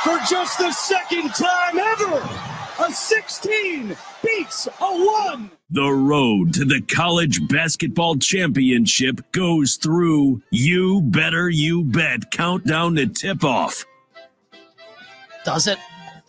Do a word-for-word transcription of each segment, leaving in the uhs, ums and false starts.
For just the second time ever, a sixteen beats a one. The road to the college basketball championship goes through You Better You Bet countdown to tip-off. Does it?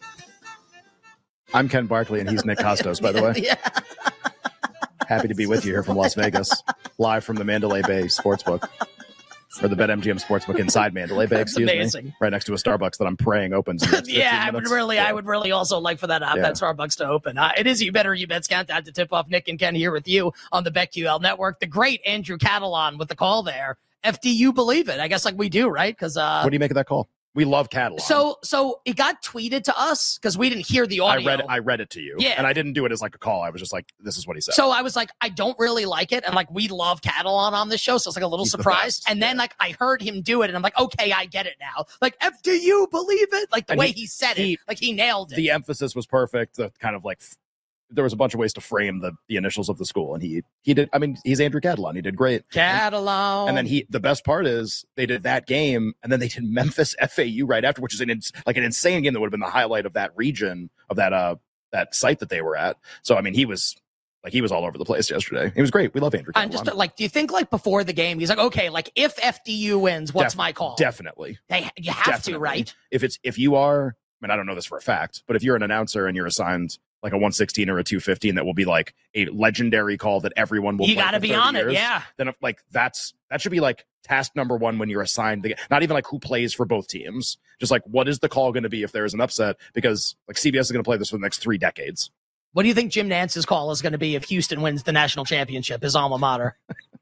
I'm Ken Barkley, and he's Nick Costos, by the way. Yeah. Happy to be with you here from Las Vegas, live from the Mandalay Bay Sportsbook. Or the BetMGM Sportsbook inside Mandalay Bay, excuse amazing. me. Right next to a Starbucks that I'm praying opens. In the next yeah, I would minutes. really, yeah. I would really also like for that to have Yeah. that Starbucks to open. Uh, it is You Better You Bet's countdown to tip off. Nick and Ken here with you on the BetQL Network. The great Andrew Catalan with the call there. F D U believe it? I guess like we do, right? Because uh, What do you make of that call? We love Catalan. So, so it got tweeted to us because we didn't hear the audio. I read it. I read it to you. Yeah. And I didn't do it as like a call. I was just like, this is what he said. So I was like, I don't really like it. And like, we love Catalan on this show. So it's like a little He's the surprised. best. And then Yeah. like, I heard him do it and I'm like, okay, I get it now. Like, F D U believe it? Like the And way he- he, said he- it, like he nailed it. The emphasis was perfect. The kind of like, f- there was a bunch of ways to frame the, the initials of the school. And he, he did, I mean, he's Andrew Catalan. He did great. Catalan. And then he, the best part is they did that game, and then they did Memphis F A U right after, which is an ins- like an insane game that would have been the highlight of that region of that uh that site that they were at. So I mean, he was like he was all over the place yesterday. He was great. We love Andrew. I'm Catalan. just like, do you think like before the game, he's like, okay, like if F D U wins, what's Def- my call? Definitely, They, you have definitely. to, right? If it's if you are, I mean, I don't know this for a fact, but if you're an announcer and you're assigned like a one sixteen or a two fifteen, that will be like a legendary call that everyone will. You got to be on it, yeah. Then if, like that's that should be like task number one when you're assigned the, not even like who plays for both teams, just like what is the call going to be if there is an upset, because like C B S is going to play this for the next three decades. What do you think Jim Nance's call is going to be if Houston wins the national championship, his alma mater?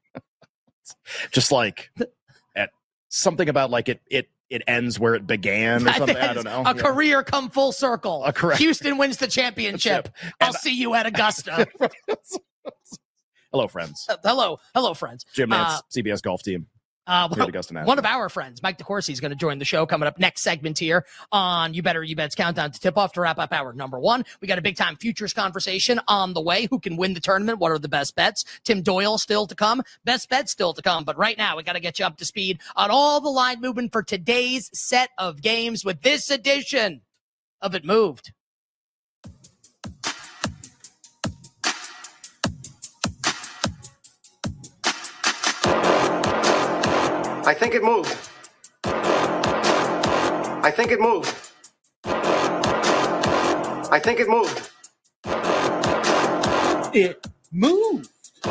Just like at something about like it it it ends where it began or something. I don't know. A Yeah. career come full circle. A correct- Houston wins the championship. I'll And- see you at Augusta. Hello, friends. hello, hello, friends. Jim Nance, Uh, C B S golf team. Uh, Here at Augusta National. one of our friends, Mike DeCourcy, is going to join the show coming up next segment here on You Better You Bet's countdown to tip off to wrap up hour number one. We got a big time futures conversation on the way. Who can win the tournament? What are the best bets? Tim Doyle still to come. Best bets still to come. But right now, we got to get you up to speed on all the line movement for today's set of games with this edition of It Moved. I think it moved. I think it moved. I think it moved. It moved.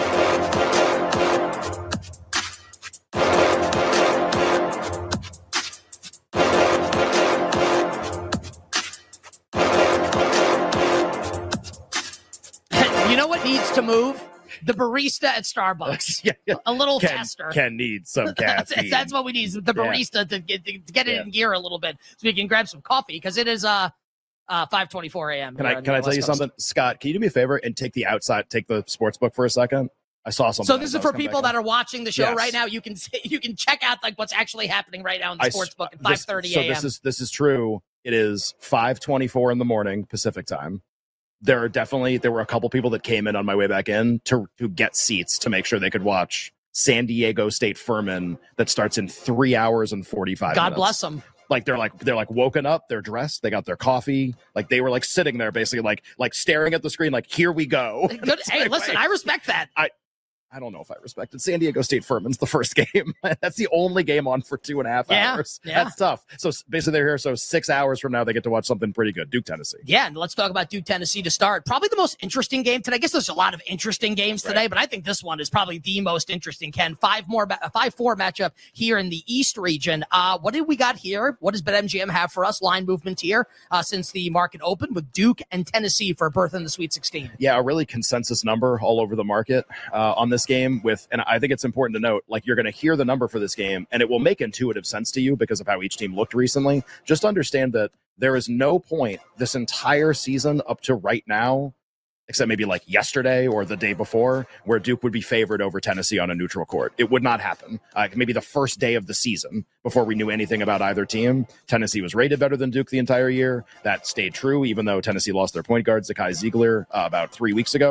You know what needs to move? The barista at Starbucks. Yeah, yeah. A little Ken, faster. Ken needs some That's, caffeine. that's what we need. is The Yeah. barista to get, to get it Yeah. in gear a little bit so we can grab some coffee because it is uh, uh five twenty-four a.m. Can here I on can the I tell West you Coast. something, Scott? Can you do me a favor and take the outside, take the sports book for a second? I saw something. So this is for people that are watching the show Yes. right now. You can see, you can check out like what's actually happening right now in the I- sports book at this- five thirty So a.m. this is this is true. It is five twenty-four in the morning Pacific time. There are definitely there were a couple people that came in on my way back in to to get seats to make sure they could watch San Diego State Furman that starts in three hours and forty-five God minutes. bless them. Like they're like they're like woken up, they're dressed, they got their coffee, like they were like sitting there basically like like staring at the screen like here we go. Good. Hey, listen, I respect that. I don't know if I respected San Diego State Furman's the first game. That's the only game on for two and a half Yeah, hours. yeah. That's tough. So s- basically they're here. So six hours from now, they get to watch something pretty good. Duke, Tennessee. Yeah, and let's talk about Duke, Tennessee to start. Probably the most interesting game today. I guess there's a lot of interesting games today, Right. but I think this one is probably the most interesting. Ken, five more, a five four matchup here in the East region. Uh, what did we got here? What does BetMGM have for us? Line movement here uh, since the market opened with Duke and Tennessee for a berth in the Sweet sixteen. Yeah, a really consensus number all over the market uh, on this game with, and I think it's important to note, like you're going to hear the number for this game and it will make intuitive sense to you because of how each team looked recently. Just understand that there is no point this entire season up to right now, except maybe like yesterday or the day before, where Duke would be favored over Tennessee on a neutral court. It would not happen. Uh, maybe the first day of the season before we knew anything about either team. Tennessee was rated better than Duke the entire year. That stayed true, even though Tennessee lost their point guard, Zakai Ziegler, uh, about three weeks ago.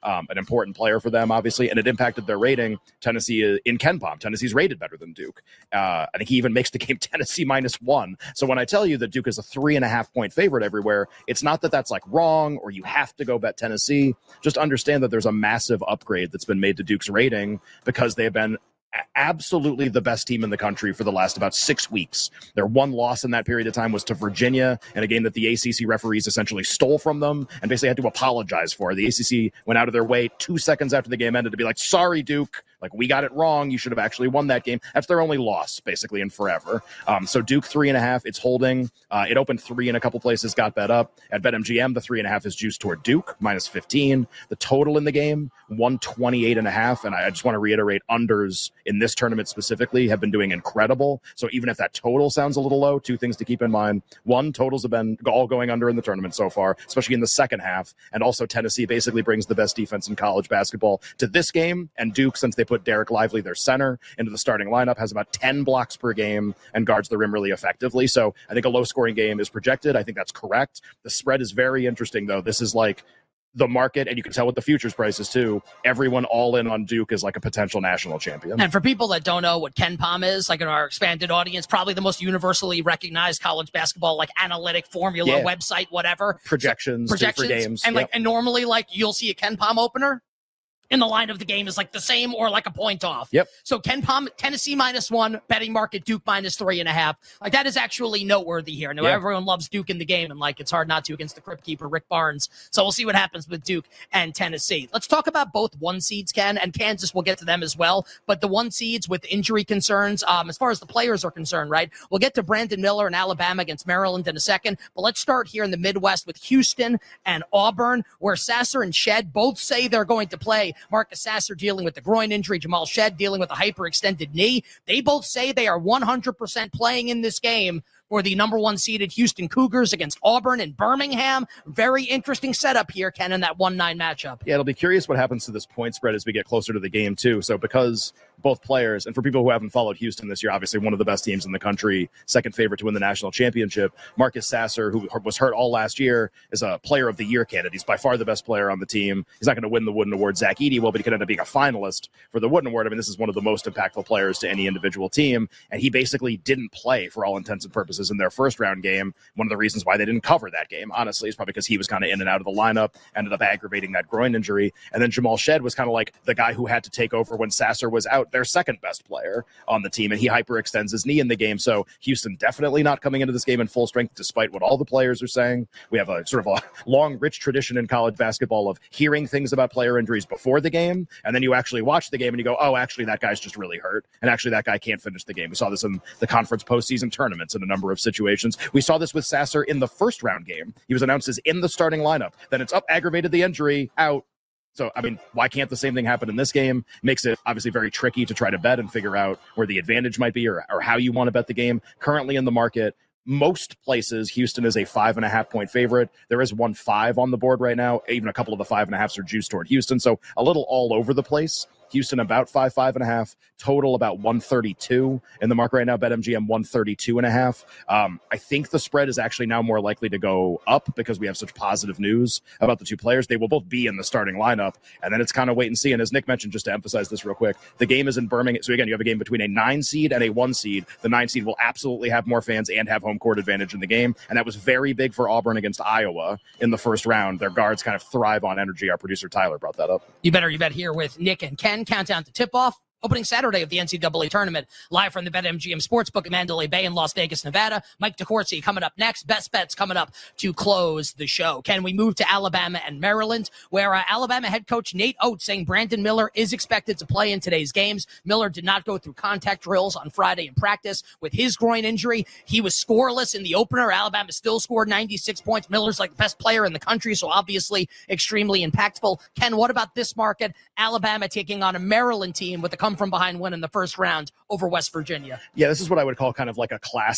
um, an important player for them, obviously, and it impacted their rating. Tennessee in KenPom, Tennessee's rated better than Duke. Uh, I think he even makes the game Tennessee minus one. So when I tell you that Duke is a three and a half point favorite everywhere, it's not that that's like wrong or you have to go bet Tennessee. Just understand that there's a massive upgrade that's been made to Duke's rating because they have been absolutely the best team in the country for the last about six weeks. Their one loss in that period of time was to Virginia in a game that the A C C referees essentially stole from them and basically had to apologize for. The A C C went out of their way two seconds after the game ended to be like, sorry, Duke. Like, we got it wrong. You should have actually won that game. That's their only loss, basically, in forever. Um, so Duke, three and a half. It's holding. Uh, it opened three in a couple places, got bet up. At BetMGM, the three and a half is juiced toward Duke, minus fifteen. The total in the game, one twenty-eight and a half. And I just want to reiterate, unders in this tournament specifically have been doing incredible. So even if that total sounds a little low, two things to keep in mind. One, totals have been all going under in the tournament so far, especially in the second half. And also Tennessee basically brings the best defense in college basketball to this game. And Duke, since they put Derek Lively, their center, into the starting lineup, has about ten blocks per game and guards the rim really effectively. So I think a low-scoring game is projected. I think that's correct. The spread is very interesting, though. This is like the market, and you can tell with the futures prices, too. Everyone all in on Duke is like a potential national champion. And for people that don't know what KenPom is, like in our expanded audience, probably the most universally recognized college basketball, like analytic formula, yeah. website, whatever. Projections, so, projections for games. And yep. like, and normally, like, you'll see a KenPom opener in the line of the game is like the same or like a point off. Yep. So KenPom, Tennessee minus one, betting market Duke minus three and a half. Like, that is actually noteworthy here. Now, yeah. everyone loves Duke in the game, and like, it's hard not to against the Crypt Keeper, Rick Barnes. So we'll see what happens with Duke and Tennessee. Let's talk about both one seeds, Ken, and Kansas. We'll get to them as well. But the one seeds with injury concerns, um, as far as the players are concerned, right? We'll get to Brandon Miller in Alabama against Maryland in a second. But let's start here in the Midwest with Houston and Auburn, where Sasser and Shed both say they're going to play. Marcus Sasser dealing with the groin injury, Jamal Shed dealing with a hyperextended knee. They both say they are one hundred percent playing in this game for the number one seeded Houston Cougars against Auburn and Birmingham. Very interesting setup here, Ken, in that one nine matchup. Yeah, it'll be curious what happens to this point spread as we get closer to the game, too. So because both players, and for people who haven't followed Houston this year, obviously one of the best teams in the country, second favorite to win the national championship, Marcus Sasser, who was hurt all last year, is a player of the year candidate. He's by far the best player on the team. He's not going to win the Wooden Award. Zach Edey will, but he could end up being a finalist for the Wooden Award. I mean, this is one of the most impactful players to any individual team, and he basically didn't play for all intents and purposes in their first round game. One of the reasons why they didn't cover that game, honestly, is probably because he was kind of in and out of the lineup, ended up aggravating that groin injury. And then Jamal Shed was kind of like the guy who had to take over when Sasser was out, their second best player on the team, and he hyperextends his knee in the game. So Houston definitely not coming into this game in full strength, despite what all the players are saying. We have a sort of a long, rich tradition in college basketball of hearing things about player injuries before the game, and then you actually watch the game and you go, oh, actually, that guy's just really hurt, and actually that guy can't finish the game. We saw this in the conference postseason tournaments in a number of situations. We saw this with Sasser in the first round game. He was announced as in the starting lineup. Then it's up, aggravated the injury, out. So, I mean, why can't the same thing happen in this game? Makes it obviously very tricky to try to bet and figure out where the advantage might be or, or how you want to bet the game. Currently in the market, most places, Houston is a five and a half point favorite. There is one five on the board right now. Even a couple of the five and a halves are juiced toward Houston. So a little all over the place. Houston about five, five and a half. Total about one thirty-two in the market right now. BetMGM one thirty-two and a half. Um, I think the spread is actually now more likely to go up because we have such positive news about the two players. They will both be in the starting lineup, and then it's kind of wait and see. And as Nick mentioned, just to emphasize this real quick, the game is in Birmingham. So again, you have a game between a nine seed and a one seed. The nine seed will absolutely have more fans and have home court advantage in the game, and that was very big for Auburn against Iowa in the first round. Their guards kind of thrive on energy. Our producer Tyler brought that up. You better you bet here with Nick and Ken. Countdown to tip-off. Opening Saturday of the N C double A tournament, live from the BetMGM Sportsbook at Mandalay Bay in Las Vegas, Nevada. Mike DeCourcy coming up next. Best bets coming up to close the show. Can we move to Alabama and Maryland, where uh, Alabama head coach Nate Oates saying Brandon Miller is expected to play in today's games. Miller did not go through contact drills on Friday in practice with his groin injury. He was scoreless in the opener. Alabama still scored ninety-six points. Miller's like the best player in the country, so obviously extremely impactful. Ken, what about this market? Alabama taking on a Maryland team with a come from behind win in the first round over West Virginia. Yeah, this is what I would call kind of like a classic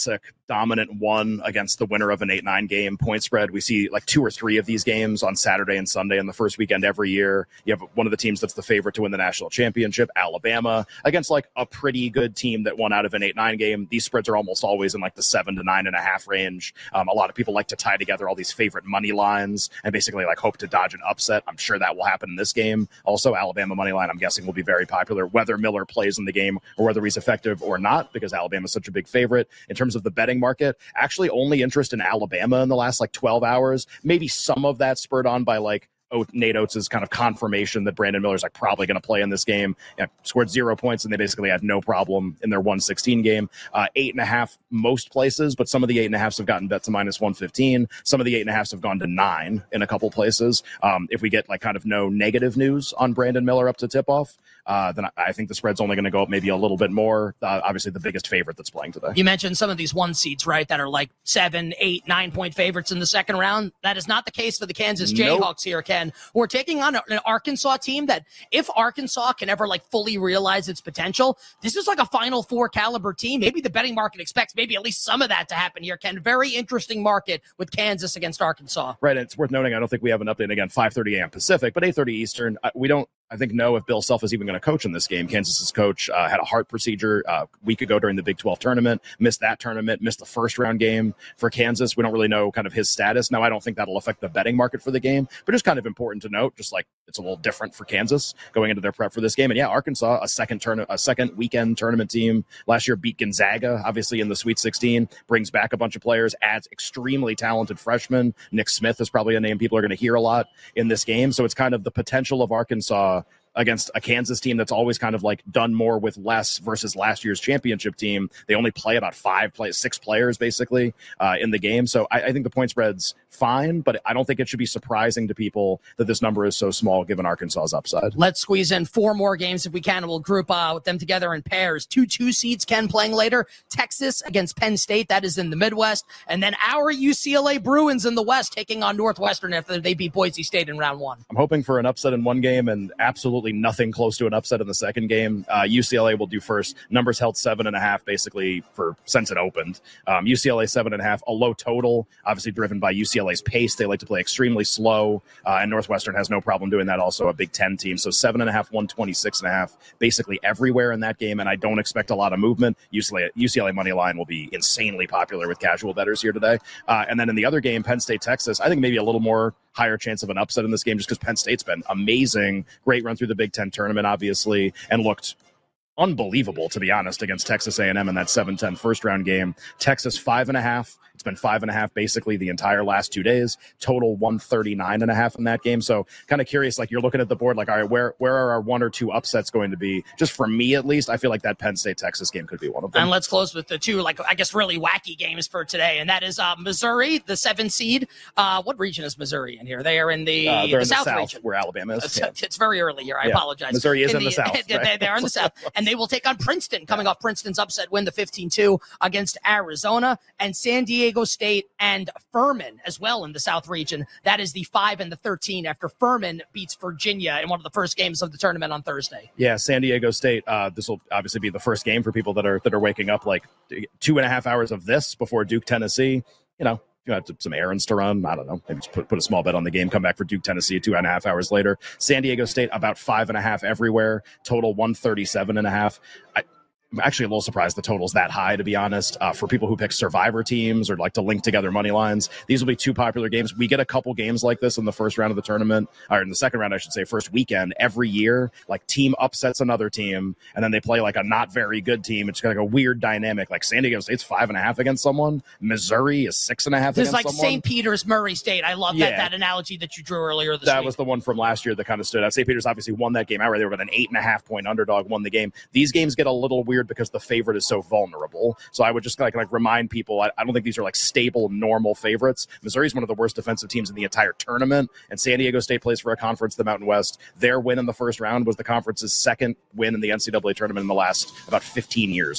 dominant one against the winner of an eight nine game point spread. We see like two or three of these games on Saturday and Sunday in the first weekend every year. You have one of the teams that's the favorite to win the national championship, Alabama, against like a pretty good team that won out of an eight nine game. These spreads are almost always in like the seven to nine and a half range. Um, a lot of people like to tie together all these favorite money lines and basically like hope to dodge an upset. I'm sure that will happen in this game. Also, Alabama money line, I'm guessing, will be very popular, whether Miller plays in the game or whether he's effective or not, because Alabama is such a big favorite. In terms of the betting market, actually only interest in Alabama in the last like twelve hours. Maybe some of that spurred on by like Nate Oates' kind of confirmation that Brandon Miller's like probably going to play in this game. Yeah, scored zero points, and they basically had no problem in their one sixteen game. Uh, eight and a half most places, but some of the eight and a halves have gotten bet to minus one fifteen. Some of the eight and a halves have gone to nine in a couple places. Um, if we get like kind of no negative news on Brandon Miller up to tip off, uh, then I think the spread's only going to go up maybe a little bit more. Uh, obviously, the biggest favorite that's playing today. You mentioned some of these one seeds, right, that are like seven, eight, nine point favorites in the second round. That is not the case for the Kansas Jayhawks nope. here, Ken. We're taking on an Arkansas team that, if Arkansas can ever like fully realize its potential, this is like a Final Four caliber team. Maybe the betting market expects maybe at least some of that to happen here, Ken. Very interesting market with Kansas against Arkansas. Right, and it's worth noting, I don't think we have an update again, five thirty a.m. Pacific, but eight thirty Eastern. We don't, I think, know if Bill Self is even going to coach in this game. Kansas's coach uh, had a heart procedure uh, a week ago during the Big twelve tournament, missed that tournament, missed the first round game for Kansas. We don't really know kind of his status. Now, I don't think that'll affect the betting market for the game, but just kind of important to note, just like it's a little different for Kansas going into their prep for this game. And yeah, Arkansas, a second turn, a second weekend tournament team last year, beat Gonzaga, obviously in the Sweet sixteen, brings back a bunch of players, adds extremely talented freshmen. Nick Smith is probably a name people are going to hear a lot in this game. So it's kind of the potential of Arkansas against a Kansas team that's always kind of like done more with less versus last year's championship team. They only play about five, play six players basically uh, in the game. So I, I think the point spread's fine, but I don't think it should be surprising to people that this number is so small given Arkansas's upside. Let's squeeze in four more games if we can. We'll group uh, them together in pairs. Two two seeds, Ken, playing later. Texas against Penn State. That is in the Midwest. And then our U C L A Bruins in the West taking on Northwestern after they beat Boise State in round one. I'm hoping for an upset in one game and absolutely nothing close to an upset in the second game. Uh, U C L A will do first. Numbers held seven and a half basically for since it opened. Um, U C L A seven and a half, a low total, obviously driven by U C L A's pace. They like to play extremely slow, uh, and Northwestern has no problem doing that. Also a Big Ten team. So seven and a half, one twenty-six and a half, basically everywhere in that game. And I don't expect a lot of movement. U C L A, U C L A money line will be insanely popular with casual bettors here today. Uh, and then in the other game, Penn State, Texas, I think maybe a little more higher chance of an upset in this game just because Penn State's been amazing. Great run through the Big Ten tournament, obviously, and looked unbelievable, to be honest, against Texas A and M in that seven ten first round game. Texas five and a half. It's been five and a half basically the entire last two days. Total one thirty-nine and a half in that game. So kind of curious, like you're looking at the board, like, all right, where where are our one or two upsets going to be? Just for me, at least, I feel like that Penn State Texas game could be one of them. And let's close with the two, like I guess, really wacky games for today, and that is uh, Missouri, the seven seed. Uh, what region is Missouri in here? They are in the, uh, the, in the South, South region, where Alabama is. It's, Yeah. it's very early here. I Yeah. apologize. Missouri is in, in the, the South. They, Right? they are in the South, and they will take on Princeton, coming off Princeton's upset win, the fifteen two against Arizona, and San Diego State and Furman as well in the South region. That is the five and the thirteen after Furman beats Virginia in one of the first games of the tournament on Thursday. Yeah, San Diego State. Uh, this will obviously be the first game for people that are that are waking up like two and a half hours of this before Duke, Tennessee. You know, you have some errands to run. I don't know. Maybe just put, put a small bet on the game, come back for Duke, Tennessee two and a half hours later. San Diego State, about five and a half everywhere. Total one thirty-seven and a half. I, I'm actually a little surprised the total's that high, to be honest. Uh, for people who pick survivor teams or like to link together money lines, these will be two popular games. We get a couple games like this in the first round of the tournament, or in the second round, I should say, first weekend every year. Like team upsets another team, and then they play like a not very good team. It's like a weird dynamic. Like San Diego State's five and a half against someone. Missouri is six and a half This against is like someone. Saint Peter's, Murray State. I love Yeah. that that analogy that you drew earlier this That week. was the one from last year that kind of stood out. Saint Peter's obviously won that game outright. They were about an eight and a half point underdog, won the game. These games get a little weird because the favorite is so vulnerable. So I would just like, like remind people, I, I don't think these are like stable, normal favorites. Missouri's one of the worst defensive teams in the entire tournament, and San Diego State plays for a conference, the Mountain West. Their win in the first round was the conference's second win in the N C double A tournament in the last about fifteen years.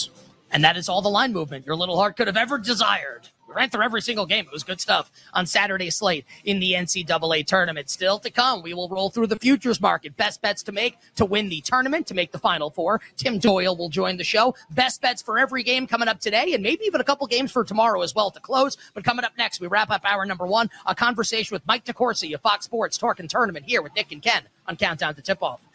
And that is all the line movement your little heart could have ever desired. We ran through every single game. It was good stuff on Saturday's slate in the N C double A tournament. Still to come, we will roll through the futures market. Best bets to make to win the tournament, to make the Final Four. Tim Doyle will join the show. Best bets for every game coming up today, and maybe even a couple games for tomorrow as well to close. But coming up next, we wrap up hour number one, a conversation with Mike DeCourcy of Fox Sports Torque and Tournament here with Nick and Ken on Countdown to Tip-Off.